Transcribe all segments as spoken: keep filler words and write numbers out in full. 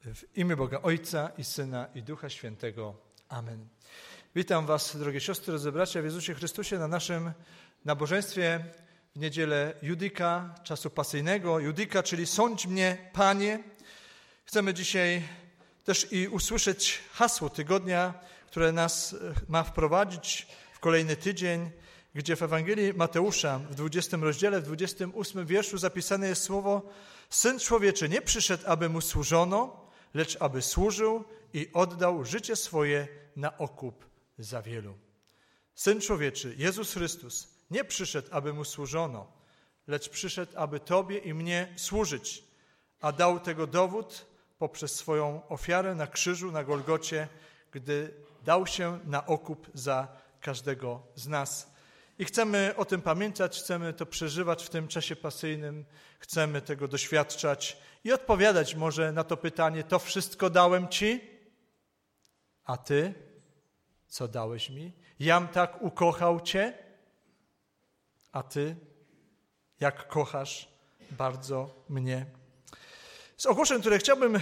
W imię Boga Ojca i Syna i Ducha Świętego. Amen. Witam was, drogie siostry, drodzy bracia w Jezusie Chrystusie, na naszym nabożeństwie w niedzielę Judika, czasu pasyjnego. Judika, czyli sądź mnie, Panie. Chcemy dzisiaj też i usłyszeć hasło tygodnia, które nas ma wprowadzić w kolejny tydzień, gdzie w Ewangelii Mateusza w dwudziestym rozdziale, w dwudziestym ósmym wierszu zapisane jest słowo: Syn Człowieczy nie przyszedł, aby mu służono, lecz aby służył i oddał życie swoje na okup za wielu. Syn Człowieczy, Jezus Chrystus, nie przyszedł, aby mu służono, lecz przyszedł, aby Tobie i mnie służyć, a dał tego dowód poprzez swoją ofiarę na krzyżu, na Golgocie, gdy dał się na okup za każdego z nas. I chcemy o tym pamiętać, chcemy to przeżywać w tym czasie pasyjnym, chcemy tego doświadczać i odpowiadać może na to pytanie: to wszystko dałem Ci, a Ty co dałeś mi? Jam tak ukochał Cię, a Ty jak kochasz bardzo mnie. Z ogłoszeń, które chciałbym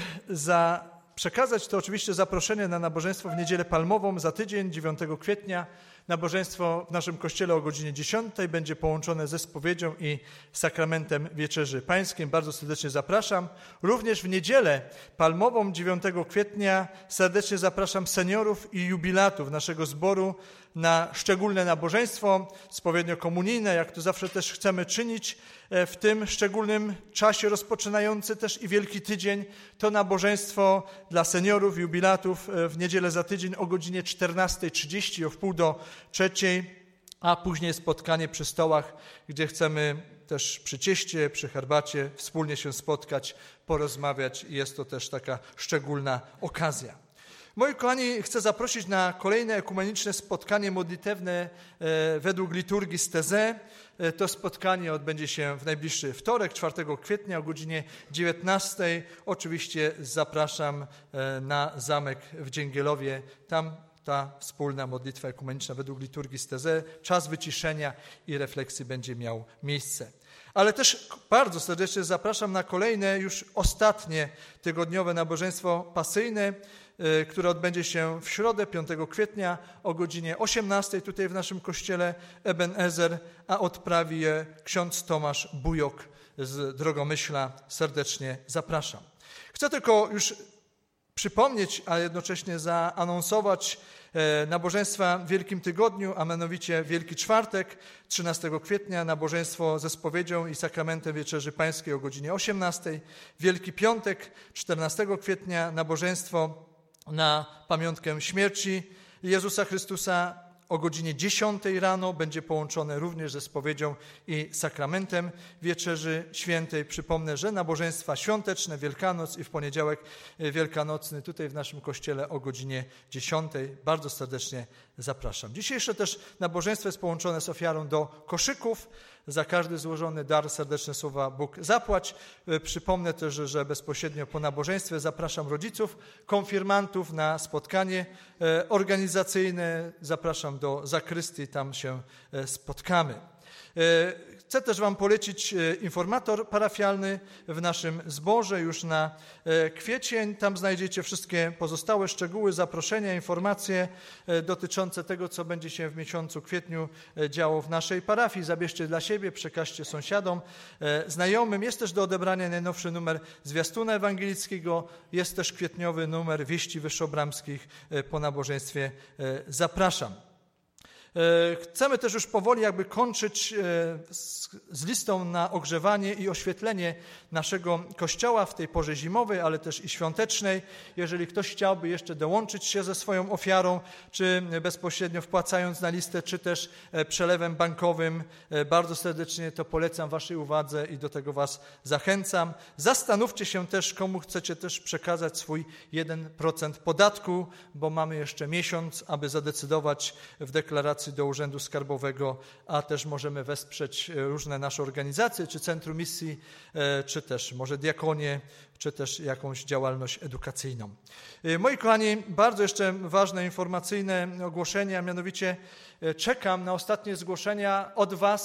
za przekazać, to oczywiście zaproszenie na nabożeństwo w Niedzielę Palmową za tydzień, dziewiątego kwietnia. Nabożeństwo w naszym kościele o godzinie dziesiątej będzie połączone ze spowiedzią i sakramentem Wieczerzy Pańskiej. Bardzo serdecznie zapraszam. Również w Niedzielę Palmową dziewiątego kwietnia serdecznie zapraszam seniorów i jubilatów naszego zboru na szczególne nabożeństwo spowiednio-komunijne, jak to zawsze też chcemy czynić w tym szczególnym czasie, rozpoczynający też i Wielki Tydzień. To nabożeństwo dla seniorów, jubilatów w niedzielę za tydzień o godzinie czternastej trzydzieści, o wpół do trzeciej, a później spotkanie przy stołach, gdzie chcemy też przy cieście, przy herbacie wspólnie się spotkać, porozmawiać i jest to też taka szczególna okazja. Moi kochani, chcę zaprosić na kolejne ekumeniczne spotkanie modlitewne według liturgii z Tezę. To spotkanie odbędzie się w najbliższy wtorek, czwartego kwietnia o godzinie dziewiętnastej. Oczywiście zapraszam na zamek w Dzięgielowie. Tam ta wspólna modlitwa ekumeniczna według liturgii z Tezę, czas wyciszenia i refleksji będzie miał miejsce. Ale też bardzo serdecznie zapraszam na kolejne, już ostatnie tygodniowe nabożeństwo pasyjne, które odbędzie się w środę, piątego kwietnia o godzinie osiemnastej tutaj w naszym kościele Ebenezer, a odprawi je ksiądz Tomasz Bujok z Drogomyśla. Serdecznie zapraszam. Chcę tylko już przypomnieć, a jednocześnie zaanonsować nabożeństwa w Wielkim Tygodniu, a mianowicie Wielki Czwartek, trzynastego kwietnia, nabożeństwo ze spowiedzią i sakramentem Wieczerzy Pańskiej o godzinie osiemnastej. Wielki Piątek, czternastego kwietnia, nabożeństwo na pamiątkę śmierci Jezusa Chrystusa o godzinie dziesiątej rano będzie połączone również ze spowiedzią i sakramentem Wieczerzy Świętej. Przypomnę, że nabożeństwa świąteczne, Wielkanoc i w poniedziałek wielkanocny tutaj w naszym kościele o godzinie dziesiątej. Bardzo serdecznie zapraszam. Dzisiejsze też nabożeństwo jest połączone z ofiarą do koszyków. Za każdy złożony dar serdeczne słowa Bóg zapłać. Przypomnę też, że bezpośrednio po nabożeństwie zapraszam rodziców, konfirmantów na spotkanie organizacyjne. Zapraszam do zakrystii, tam się spotkamy. Chcę też wam polecić informator parafialny w naszym zborze już na kwiecień. Tam znajdziecie wszystkie pozostałe szczegóły, zaproszenia, informacje dotyczące tego, co będzie się w miesiącu kwietniu działo w naszej parafii. Zabierzcie dla siebie, przekażcie sąsiadom, znajomym. Jest też do odebrania najnowszy numer zwiastuna ewangelickiego. Jest też kwietniowy numer Wieści Wyższobramskich po nabożeństwie. Zapraszam. Chcemy też już powoli jakby kończyć z listą na ogrzewanie i oświetlenie naszego kościoła w tej porze zimowej, ale też i świątecznej. Jeżeli ktoś chciałby jeszcze dołączyć się ze swoją ofiarą, czy bezpośrednio wpłacając na listę, czy też przelewem bankowym, bardzo serdecznie to polecam waszej uwadze i do tego was zachęcam. Zastanówcie się też, komu chcecie też przekazać swój jeden procent podatku, bo mamy jeszcze miesiąc, aby zadecydować w deklaracji do Urzędu Skarbowego, a też możemy wesprzeć różne nasze organizacje, czy Centrum Misji, czy też może diakonię, czy też jakąś działalność edukacyjną. Moi kochani, bardzo jeszcze ważne informacyjne ogłoszenie, a mianowicie czekam na ostatnie zgłoszenia od was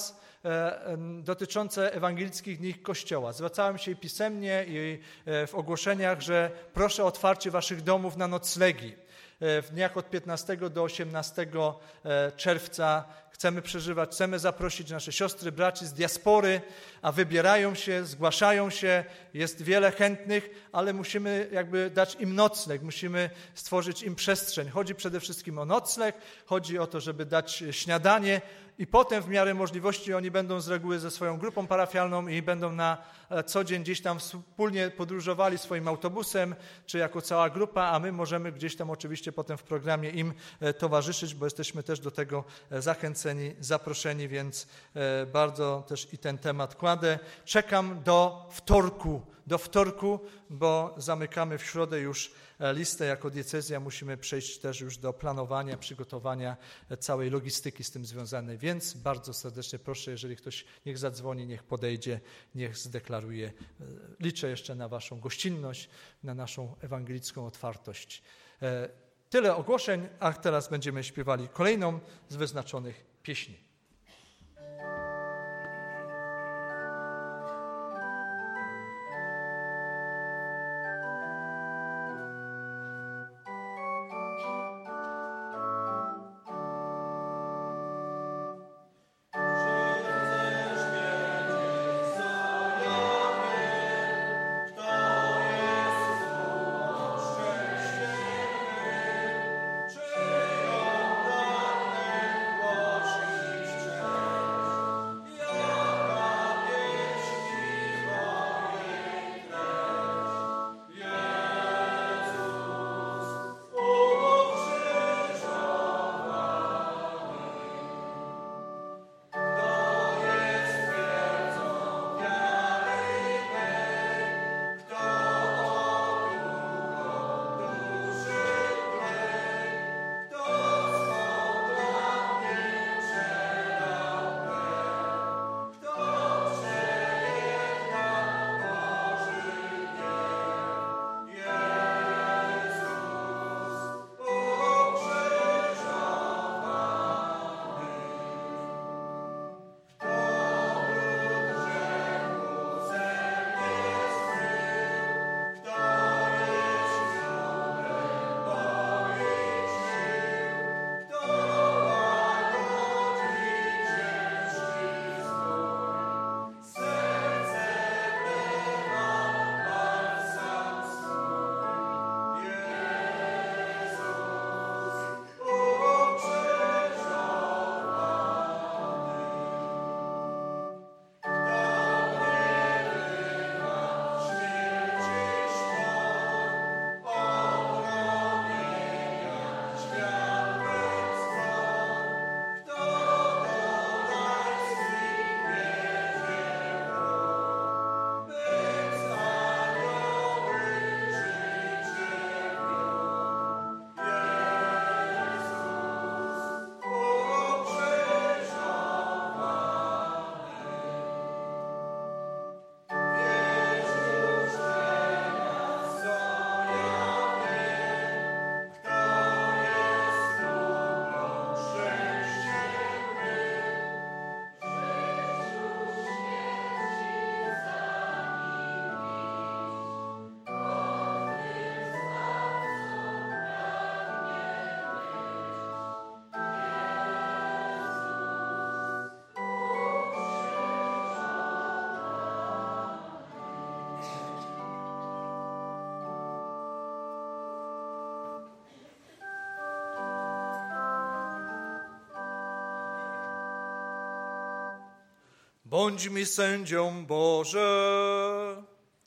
dotyczące ewangelickich dni Kościoła. Zwracałem się pisemnie i w ogłoszeniach, że proszę o otwarcie waszych domów na noclegi. W dniach od piętnastego do osiemnastego czerwca chcemy przeżywać, chcemy zaprosić nasze siostry, braci z diaspory, a wybierają się, zgłaszają się, jest wiele chętnych, ale musimy jakby dać im nocleg, musimy stworzyć im przestrzeń. Chodzi przede wszystkim o nocleg, chodzi o to, żeby dać śniadanie i potem w miarę możliwości oni będą z reguły ze swoją grupą parafialną i będą na co dzień gdzieś tam wspólnie podróżowali swoim autobusem, czy jako cała grupa, a my możemy gdzieś tam oczywiście potem w programie im towarzyszyć, bo jesteśmy też do tego zachęceni, zaproszeni, więc bardzo też i ten temat kładę. Czekam do wtorku, do wtorku, bo zamykamy w środę już listę jako diecezja, musimy przejść też już do planowania, przygotowania całej logistyki z tym związanej, więc bardzo serdecznie proszę, jeżeli ktoś niech zadzwoni, niech podejdzie, niech zdeklaruje. Liczę jeszcze na waszą gościnność, na naszą ewangelicką otwartość. Tyle ogłoszeń, a teraz będziemy śpiewali kolejną z wyznaczonych pieśni. Bądź mi sędzią, Boże,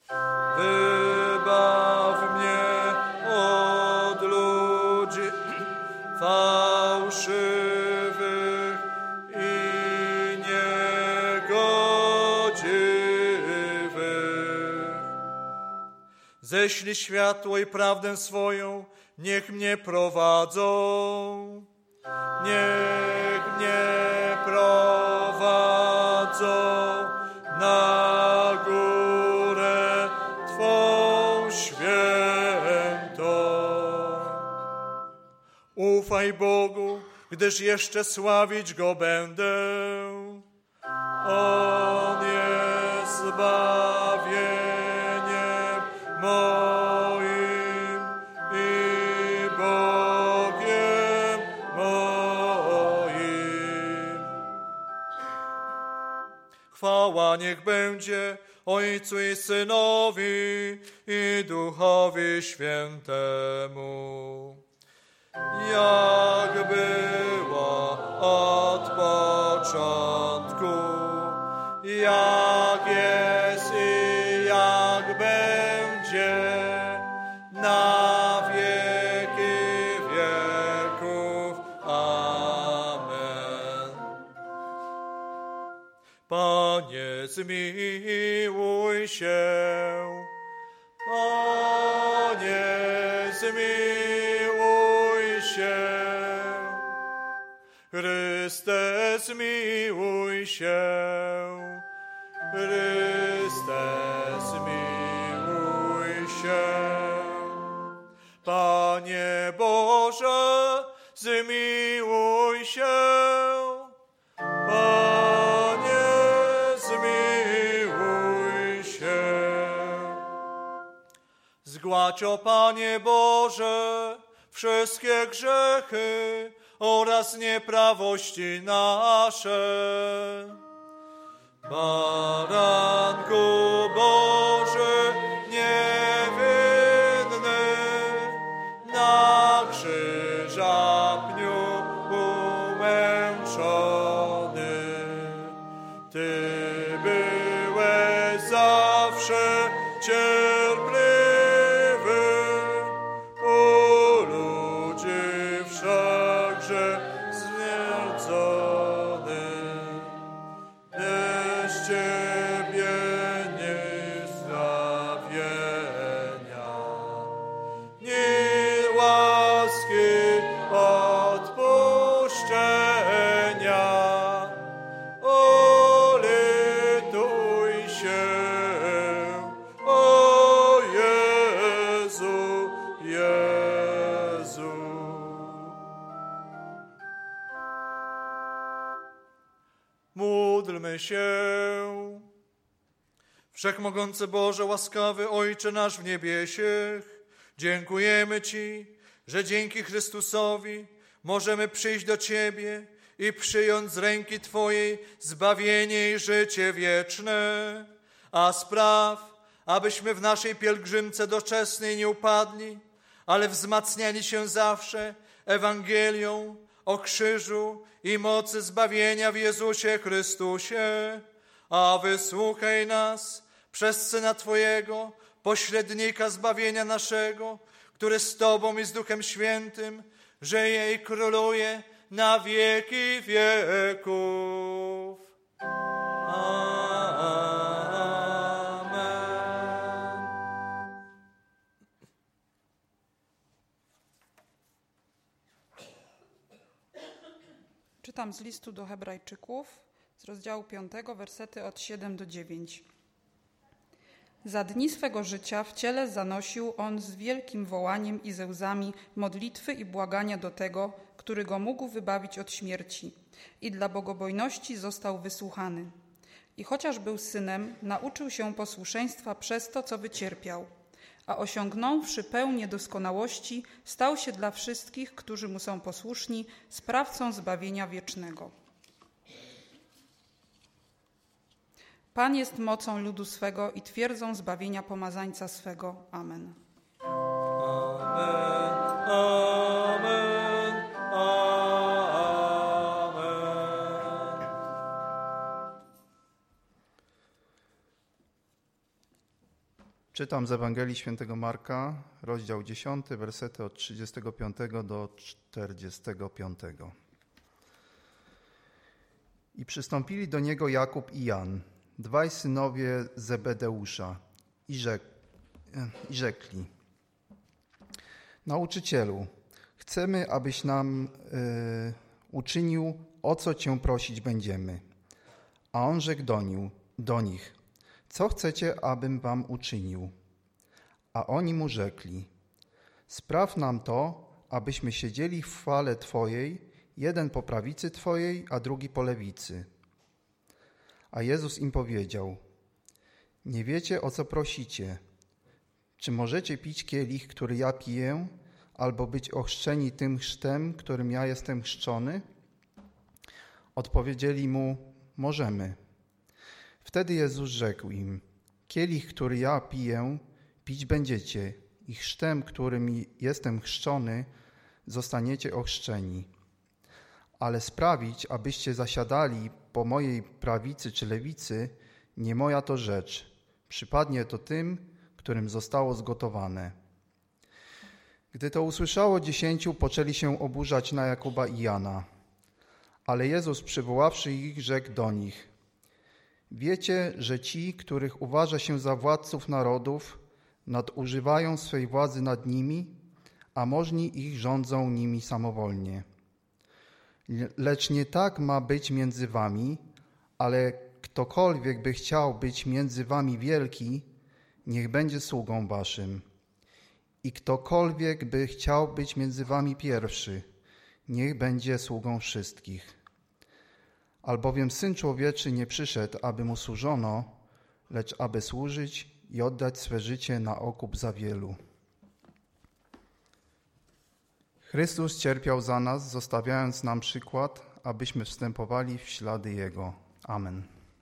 wybaw mnie od ludzi fałszywych i niegodziwych. Ześlij światło i prawdę swoją, niech mnie prowadzą, niech mnie prowadzą na górę Twą świętą. Ufaj Bogu, gdyż jeszcze sławić Go będę. On jest zbawieniem moim i Bogiem moim. Chwała niech będzie Ojcu i Synowi i Duchowi Świętemu, jak była od początku, jak jest i jak będzie, na wieki wieków. Amen. Panie, zmiłuj się. Panie, zmiłuj się. Chryste, zmiłuj się. Chryste, zmiłuj się. Panie Boże, zmiłuj się. Panie, zmiłuj się. Zgładź, o Panie Boże, wszystkie grzechy oraz nieprawości nasze. Baranku Boży niewinny, na krzyżapniu umęczony, Ty byłeś zawsze cierpliwy u ludzi wszakże zniewdzony. Bez Ciebie nie zbawienia, ni łaski odpuszczenia. O, lituj się, o Jezu, Jezu. Módlmy się. Wszechmogący Boże, łaskawy Ojcze nasz w niebiesiech, dziękujemy Ci, że dzięki Chrystusowi możemy przyjść do Ciebie i przyjąć z ręki Twojej zbawienie i życie wieczne. A spraw, abyśmy w naszej pielgrzymce doczesnej nie upadli, ale wzmacniali się zawsze Ewangelią o krzyżu i mocy zbawienia w Jezusie Chrystusie. A wysłuchaj nas przez Syna Twojego, pośrednika zbawienia naszego, który z Tobą i z Duchem Świętym żyje i króluje na wieki wieków. Amen. Czytam z listu do Hebrajczyków z rozdziału piątego, wersety od siódmego do dziewiątego. Za dni swego życia w ciele zanosił on z wielkim wołaniem i ze łzami modlitwy i błagania do tego, który go mógł wybawić od śmierci, i dla bogobojności został wysłuchany. I chociaż był synem, nauczył się posłuszeństwa przez to, co wycierpiał, a osiągnąwszy pełnię doskonałości, stał się dla wszystkich, którzy mu są posłuszni, sprawcą zbawienia wiecznego. Pan jest mocą ludu swego i twierdzą zbawienia pomazańca swego. Amen. Amen. Amen. Amen. Czytam z Ewangelii Świętego Marka, rozdział dziesiąty, wersety od trzydziestego piątego do czterdziestego piątego. I przystąpili do niego Jakub i Jan, dwaj synowie Zebedeusza, i, rzek, i rzekli: Nauczycielu, chcemy, abyś nam y, uczynił, o co cię prosić będziemy. A on rzekł do, niu, do nich: Co chcecie, abym wam uczynił? A oni mu rzekli: Spraw nam to, abyśmy siedzieli w chwale Twojej, jeden po prawicy Twojej, a drugi po lewicy. A Jezus im powiedział: nie wiecie, o co prosicie. Czy możecie pić kielich, który ja piję, albo być ochrzczeni tym chrztem, którym ja jestem chrzczony? Odpowiedzieli mu: możemy. Wtedy Jezus rzekł im: kielich, który ja piję, pić będziecie, i chrztem, którym jestem chrzczony, zostaniecie ochrzczeni. Ale sprawić, abyście zasiadali po mojej prawicy czy lewicy, nie moja to rzecz. Przypadnie to tym, którym zostało zgotowane. Gdy to usłyszało dziesięciu, poczęli się oburzać na Jakuba i Jana. Ale Jezus, przywoławszy ich, rzekł do nich: wiecie, że ci, których uważa się za władców narodów, nadużywają swej władzy nad nimi, a możni ich rządzą nimi samowolnie. Lecz nie tak ma być między wami, ale ktokolwiek by chciał być między wami wielki, niech będzie sługą waszym. I ktokolwiek by chciał być między wami pierwszy, niech będzie sługą wszystkich. Albowiem Syn Człowieczy nie przyszedł, aby mu służono, lecz aby służyć i oddać swe życie na okup za wielu. Chrystus cierpiał za nas, zostawiając nam przykład, abyśmy wstępowali w ślady Jego. Amen.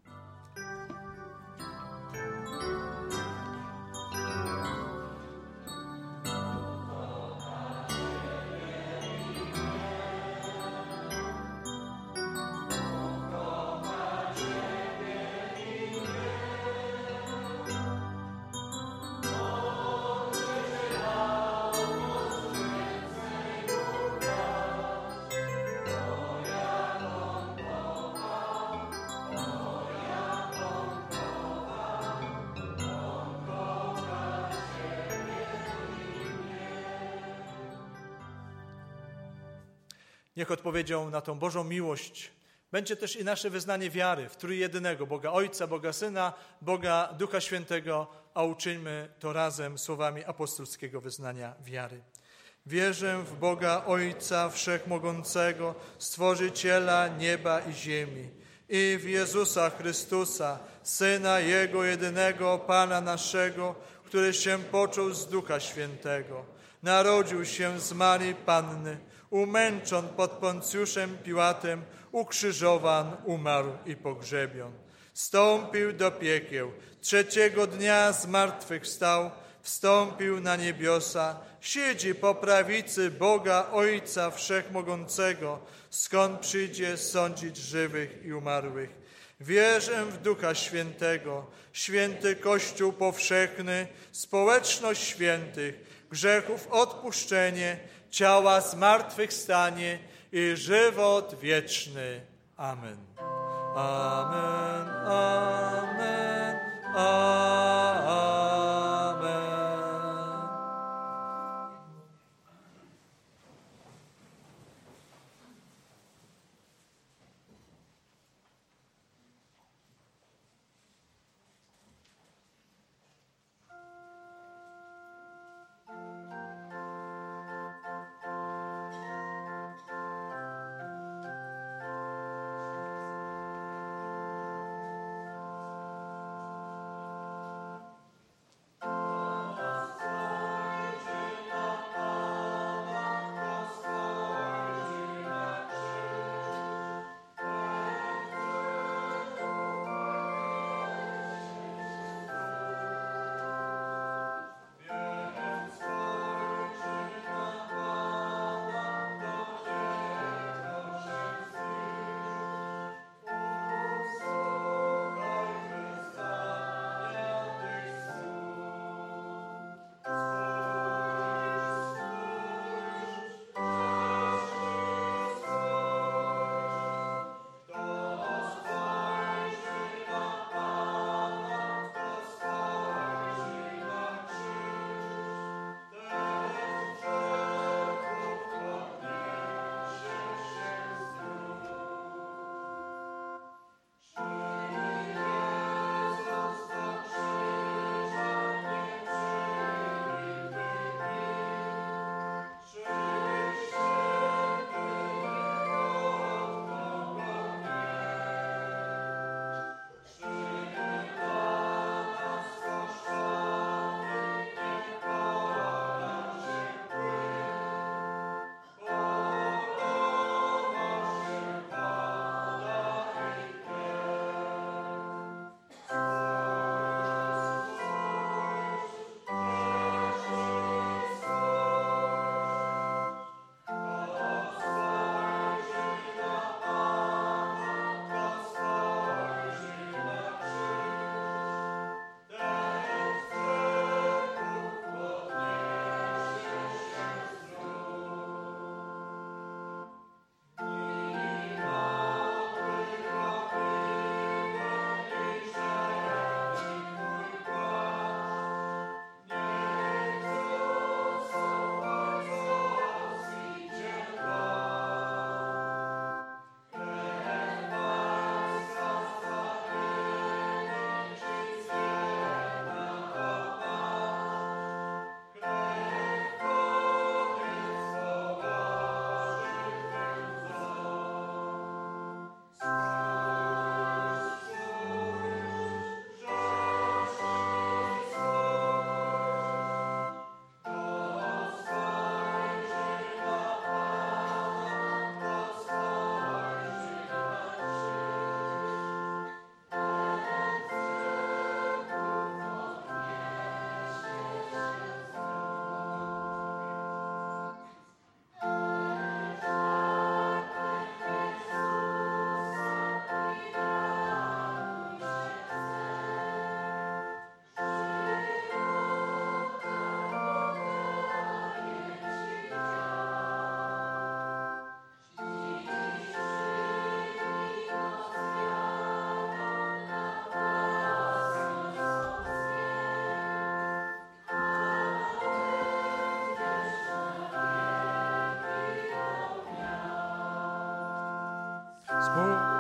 Niech odpowiedzią na tą Bożą miłość będzie też i nasze wyznanie wiary w trójjedynego Boga Ojca, Boga Syna, Boga Ducha Świętego, a uczyńmy to razem słowami apostolskiego wyznania wiary. Wierzę w Boga Ojca Wszechmogącego, Stworzyciela nieba i ziemi, i w Jezusa Chrystusa, Syna Jego jedynego, Pana naszego, który się począł z Ducha Świętego. Narodził się z Marii Panny, umęczon pod Poncjuszem Piłatem, ukrzyżowan, umarł i pogrzebion. Wstąpił do piekieł, trzeciego dnia zmartwychwstał, wstąpił na niebiosa, siedzi po prawicy Boga Ojca Wszechmogącego, skąd przyjdzie sądzić żywych i umarłych. Wierzę w Ducha Świętego, święty Kościół powszechny, społeczność świętych, grzechów odpuszczenie, ciała zmartwychwstanie i żywot wieczny. Amen. Amen, amen, amen. O